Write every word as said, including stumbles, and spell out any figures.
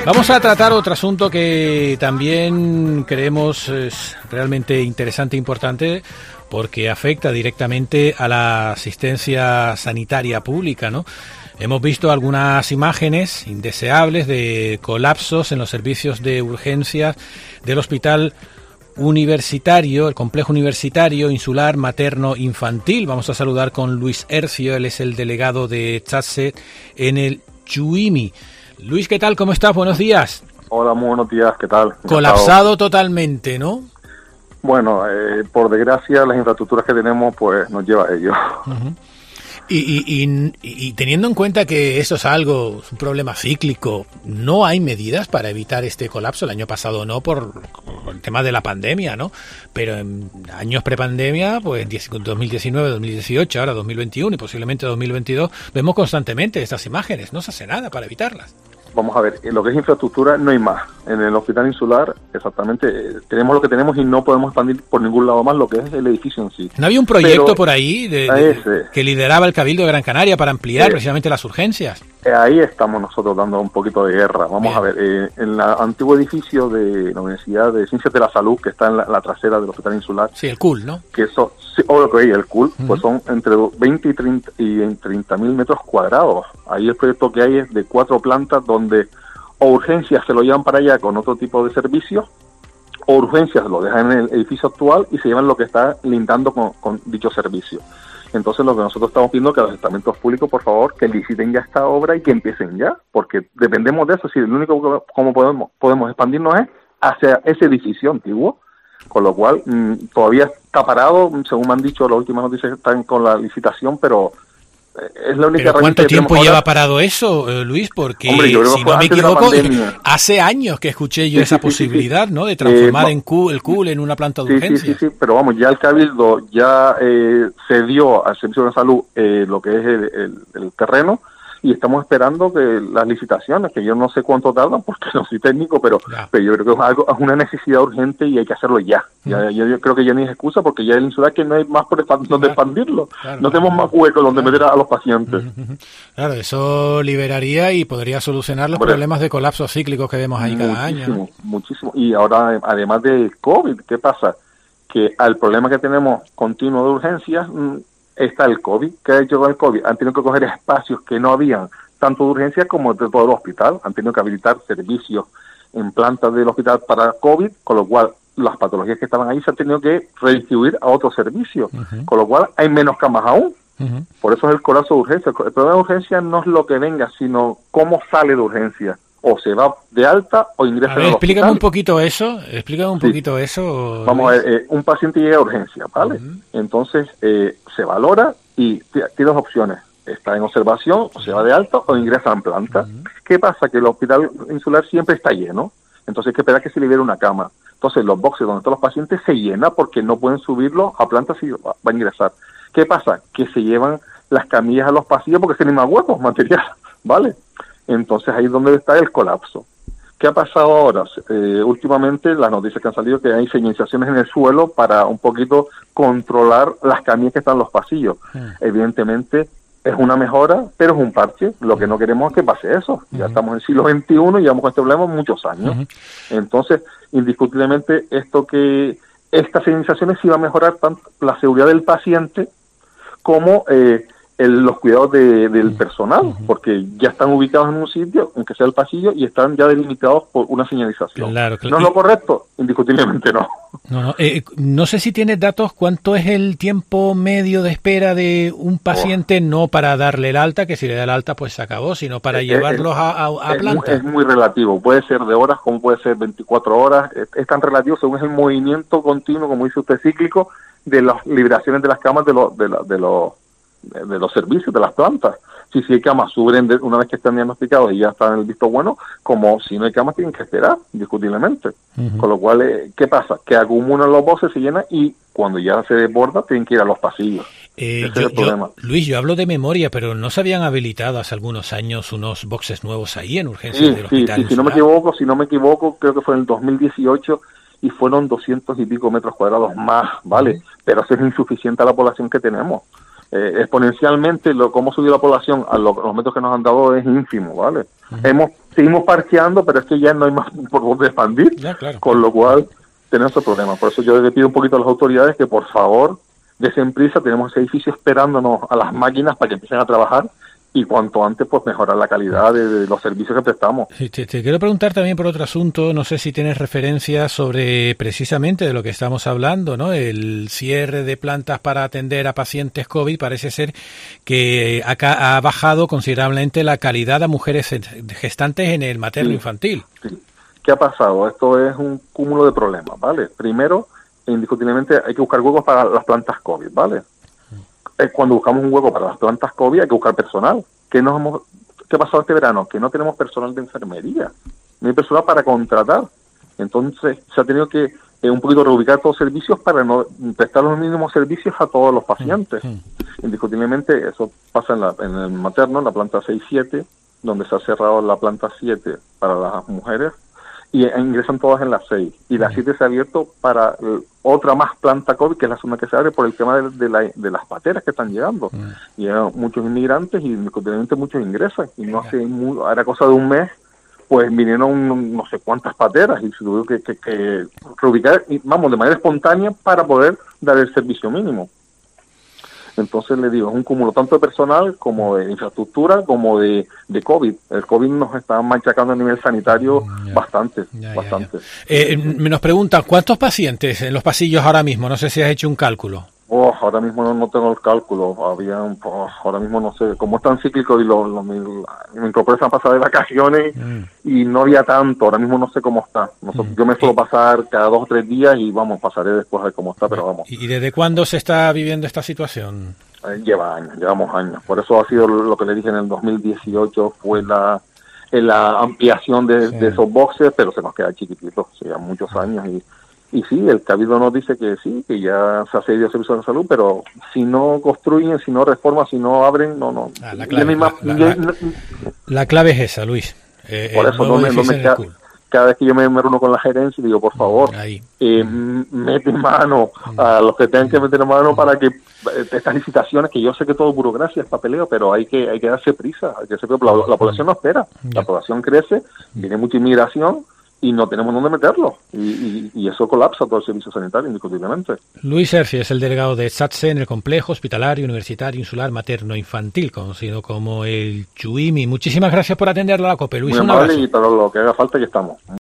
Vamos a tratar otro asunto que también creemos es realmente interesante e importante porque afecta directamente a la asistencia sanitaria pública, ¿no? Hemos visto algunas imágenes indeseables de colapsos en los servicios de urgencias del Hospital Universitario, el Complejo Universitario Insular Materno Infantil. Vamos a saludar con Luis Hercio, él es el delegado de Chatset en el Chuimi. Luis, ¿qué tal? ¿Cómo estás? Buenos días. Hola, muy buenos días, ¿qué tal? Colapsado totalmente, ¿no? Bueno, eh, por desgracia, las infraestructuras que tenemos, pues nos lleva a ello. Uh-huh. Y, y, y, y teniendo en cuenta que eso es algo, es un problema cíclico, ¿no hay medidas para evitar este colapso? El año pasado no, por, por el tema de la pandemia, ¿no? Pero en años prepandemia, pues dos mil diecinueve, dos mil dieciocho, ahora dos mil veintiuno y posiblemente dos mil veintidós, vemos constantemente estas imágenes. No se hace nada para evitarlas. Vamos a ver, en lo que es infraestructura no hay más. En el Hospital Insular, exactamente, eh, tenemos lo que tenemos y no podemos expandir por ningún lado más lo que es el edificio en sí. ¿No había un proyecto Pero, por ahí de, de, ese, que lideraba el Cabildo de Gran Canaria para ampliar eh, precisamente las urgencias? Eh, ahí estamos nosotros dando un poquito de guerra. Vamos Bien. a ver, eh, en el antiguo edificio de la Universidad de Ciencias de la Salud, que está en la, la trasera del Hospital Insular. Sí, el C U L, ¿no? Que eso, sí, o lo que hay, el C U L, uh-huh. pues son entre veinte y treinta y en treinta mil metros cuadrados. Ahí el proyecto que hay es de cuatro plantas donde o urgencias se lo llevan para allá con otro tipo de servicios, o urgencias lo dejan en el edificio actual y se llevan lo que está lindando con, con dicho servicio. Entonces lo que nosotros estamos pidiendo es que los estamentos públicos, por favor, que liciten ya esta obra y que empiecen ya, porque dependemos de eso. Si el único que como podemos podemos expandirnos es hacia ese edificio antiguo, con lo cual mmm, todavía está parado, según me han dicho, las últimas noticias están con la licitación, pero es la única. ¿Pero cuánto tiempo lleva ahora parado eso, eh, Luis? Porque, Hombre, yo creo que si no me equivoco, hace años que escuché yo sí, esa sí, posibilidad, sí, sí. ¿no? De transformar eh, en Q, el C U L en una planta de sí, urgencia. Sí, sí, sí, pero vamos, ya el Cabildo ya eh, cedió al Servicio de Salud eh, lo que es el, el, el terreno, y estamos esperando que las licitaciones, que yo no sé cuánto tardan porque no soy técnico, pero, pero yo creo que es algo, es una necesidad urgente y hay que hacerlo ya. Mm. ya yo, yo creo que ya ni es excusa porque ya el insular que no hay más por donde claro. expandirlo. Claro, no claro, tenemos más huecos donde claro. meter a los pacientes. Uh-huh. Claro, eso liberaría y podría solucionar los Hombre, problemas de colapsos cíclicos que vemos ahí cada año. Muchísimo, ¿no? muchísimo. Y ahora, además del COVID, ¿qué pasa? Que al problema que tenemos continuo de urgencias, está el COVID. ¿Qué ha hecho con el COVID? Han tenido que coger espacios que no habían tanto de urgencias como de todo el hospital. Han tenido que habilitar servicios en plantas del hospital para COVID, con lo cual las patologías que estaban ahí se han tenido que redistribuir a otros servicios, uh-huh. con lo cual hay menos camas aún. Uh-huh. Por eso es el colapso de urgencia. El problema de urgencia no es lo que venga, sino cómo sale de urgencia. O se va de alta o ingresa a ver, al explícame hospital. un poquito eso, explícame un sí. poquito eso. Vamos Luis. a ver, eh, un paciente llega a urgencia, ¿vale? Uh-huh. Entonces eh, se valora y t- tiene dos opciones. Está en observación, o se va de alta o ingresa en planta. Uh-huh. ¿Qué pasa? Que el hospital insular siempre está lleno, entonces hay que esperar que se libere una cama. Entonces los boxes donde están los pacientes se llenan porque no pueden subirlo a planta si va a ingresar. ¿Qué pasa? Que se llevan las camillas a los pasillos porque tienen más huecos, material, ¿vale? Entonces ahí es donde está el colapso. ¿Qué ha pasado ahora? Eh, últimamente las noticias que han salido que hay señalizaciones en el suelo para un poquito controlar las camillas que están en los pasillos. Uh-huh. Evidentemente es una mejora, pero es un parche. Lo que no queremos es que pase eso. Ya uh-huh. estamos en el siglo veintiuno y llevamos con este problema muchos años. Uh-huh. Entonces, indiscutiblemente, esto que estas señalizaciones sí va a mejorar tanto la seguridad del paciente como eh, el, los cuidados de, del personal, uh-huh. porque ya están ubicados en un sitio, aunque sea el pasillo, y están ya delimitados por una señalización. Claro, claro. ¿No es lo correcto? Indiscutiblemente no. No, no, eh, no sé si tienes datos, ¿cuánto es el tiempo medio de espera de un paciente? Oh. No para darle el alta, que si le da el alta pues se acabó, sino para es, llevarlos es, a, a, a es planta. Muy, es muy relativo, puede ser de horas como puede ser veinticuatro horas, es, es tan relativo según es el movimiento continuo, como dice usted, cíclico, de las liberaciones de las camas de los de, la, de los de, de los servicios, de las plantas. Si sí hay camas, suben de, una vez que están diagnosticados y ya están en el visto bueno, como si no hay camas tienen que esperar, indiscutiblemente. Uh-huh. Con lo cual, eh, ¿qué pasa? Que acumulan los boxes, se llenan y cuando ya se desborda tienen que ir a los pasillos. Eh, Ese yo, es el problema. Yo, Luis, yo hablo de memoria, pero ¿no se habían habilitado hace algunos años unos boxes nuevos ahí en urgencias sí, del hospital? Sí, sí, si no me equivoco, si no me equivoco, creo que fue en el dos mil dieciocho y fueron doscientos y pico metros cuadrados más, ¿vale? Uh-huh. Pero eso es insuficiente a la población que tenemos. Eh, exponencialmente, lo cómo subió la población a lo, los metros que nos han dado es ínfimo, ¿vale? Uh-huh. Hemos seguimos parcheando, pero es que ya no hay más por dónde expandir, ya, claro. Con lo cual tenemos ese problema. Por eso yo le pido un poquito a las autoridades que por favor desen prisa, tenemos ese edificio esperándonos a las máquinas para que empiecen a trabajar y cuanto antes pues mejorar la calidad de, de los servicios que prestamos. Sí, te, te quiero preguntar también por otro asunto, no sé si tienes referencias sobre precisamente de lo que estamos hablando, ¿no? El cierre de plantas para atender a pacientes COVID, parece ser que acá ha bajado considerablemente la calidad a mujeres gestantes en el materno sí, infantil. Sí. ¿Qué ha pasado? Esto es un cúmulo de problemas, ¿vale? Primero, indiscutiblemente hay que buscar huecos para las plantas COVID, ¿vale? Cuando buscamos un hueco para las plantas COVID hay que buscar personal. ¿Qué, nos hemos, ¿Qué ha pasado este verano? Que no tenemos personal de enfermería, no hay personal para contratar. Entonces se ha tenido que eh, un poquito reubicar todos los servicios para no prestar los mínimos servicios a todos los pacientes. Indiscutiblemente eso pasa en, la, en el materno, en la planta seis siete, donde se ha cerrado la planta siete para las mujeres, y ingresan todas en las seis. Y la siete se ha abierto para eh, otra más planta COVID, que es la zona que se abre por el tema de, de, la, de las pateras que están llegando. Mm. Llegan muchos inmigrantes y continuamente muchos ingresan. Y no hace muy, era cosa de un mes, pues vinieron no sé cuántas pateras y se tuvo que, que, que reubicar, vamos, de manera espontánea para poder dar el servicio mínimo. Entonces le digo, es un cúmulo tanto de personal como de infraestructura como de, de COVID. El COVID nos está machacando a nivel sanitario ya, bastante, ya, bastante. Ya, ya. Eh, nos preguntan, ¿cuántos pacientes en los pasillos ahora mismo? No sé si has hecho un cálculo. Oh, ahora mismo no, no tengo el cálculo. Había, oh, ahora mismo no sé, como es tan cíclico y los lo, lo, me incorporé esa pasada de vacaciones mm. y no había tanto. Ahora mismo no sé cómo está. Nosotros, mm. Yo me suelo pasar cada dos o tres días y vamos, pasaré después a ver cómo está, pero vamos. ¿Y desde cuándo se está viviendo esta situación? Eh, lleva años, llevamos años. Por eso ha sido lo que le dije en el dos mil dieciocho, fue la, la ampliación de, sí. de esos boxes, pero se nos queda chiquitito, ya muchos años y Y sí, el Cabildo nos dice que sí, que ya se ha cedido el servicio de salud, pero si no construyen, si no reforman, si no abren, no, no. Ah, la, clave, la, la, la, la, la clave es esa, Luis. Eh, por eso, donde, donde cada, cada vez que yo me, me reúno con la gerencia, digo, por favor, Ahí. Eh, mete mano a los que tengan que meter mano para que estas licitaciones, que yo sé que todo es burocracia, es papeleo, pero hay que hay que darse prisa, hay que darse prisa. La, la población no espera, la población crece, viene mucha inmigración, y no tenemos dónde meterlo, y, y, y eso colapsa todo el servicio sanitario, indiscutiblemente. Luis Herci es el delegado de SATSE en el Complejo Hospitalario Universitario Insular Materno Infantil, conocido como el CHUIMI. Muchísimas gracias por atender la COPE, Luis. Muy amable, y para lo que haga falta, ya estamos.